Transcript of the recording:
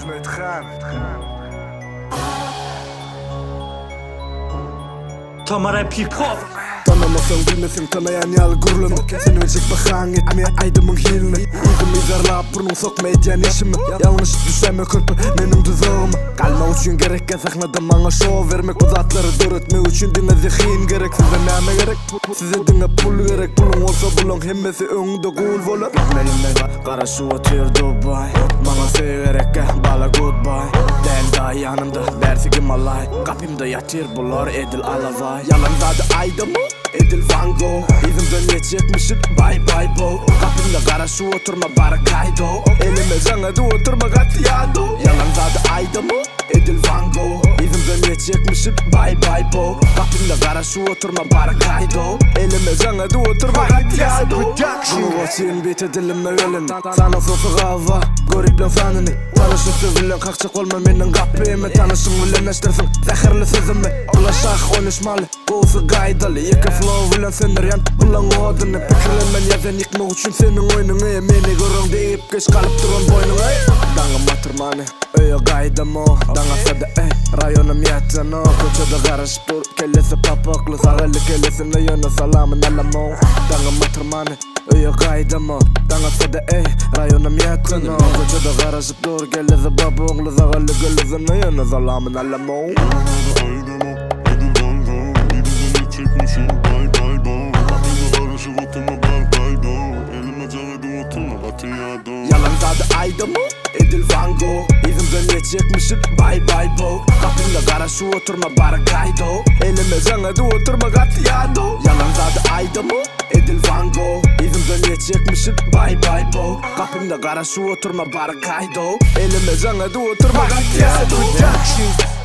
İsmet Han. Tamara P-Pop. Tanımasan bilmesin tanıyan yalı gurulun. Seni verecek bakan etmeye aydımın hilini. Uygun izarlap burnun sokma ediyen işimi. Yanlış düşeme kırpı benim düzağımı. Kalma üçün gerek kazaknadım bana şov vermek. Uzatları dörtme üçün dine zihin gerek. Size neme gerek, size dine pul gerek. Pulun olsa bulun hemmesi önünde gul volur. Gitmelimden kara şu atıyor Dubai. Bana severek bala goodbye. Del daha yanımda dersi ki malay. Kapımda yatır bular edil alavay. Yalan zadı ayda mı? Edil Van Gogh. İzimden geçecekmişsin bye bye bo. Kapımda kara şu oturma bara kaydo. Elime zanadı oturma katiyado. Yalan zadı ayda mı? Edil Van Gogh. İzimden geçecekmişsin bye bye bo. Kapımda kara şu oturma bara kaydo. Elime zanadı oturma katiyado. Bunu geçin bite dilime ölün. Sana sosu kava Goriplen fanını Tanışın sözüyle kalkacak olma menin kapıyımı. Tanışın bile neştersin zehirli sözümü. Ulaşak konuşmalı Boğusu gaydalı Yeke flow bilen senir yan Bulan o adını Pikirlenmen yazan yıkmak için senin oyununu. Meni görün deyip geç kalıp durun boynunu. Danga matırmanı Öyo gaydamo Danga sada Rayonum yatano Koçada garaj bur Kellesi papaklı Sağırlı kellesi ne yönü salamın alamo. Danga matırmanı Öyo gaydamo Danga sada Rayonum yatano Koçada garaj bur Kellesi papaklı Sağırlı kellesi ne yönü salamın alamo. Çekmişim bay bay bo. Kapımda karışık oturma bay bay bo. Elime canadı oturma batiyado. Yalan zadı ayda mı? Edil Van Gogh. İzimden geçecekmişsin bye bye bo. Kapımda kara şu oturma bara kaydo. Elime canadı oturma katiyado. Yalan zadı ayda mı? Edil Van Gogh. İzimden geçecekmişsin bye bye bo. Kapımda kara şu oturma bara kaydo. Elime canadı oturma katiyado.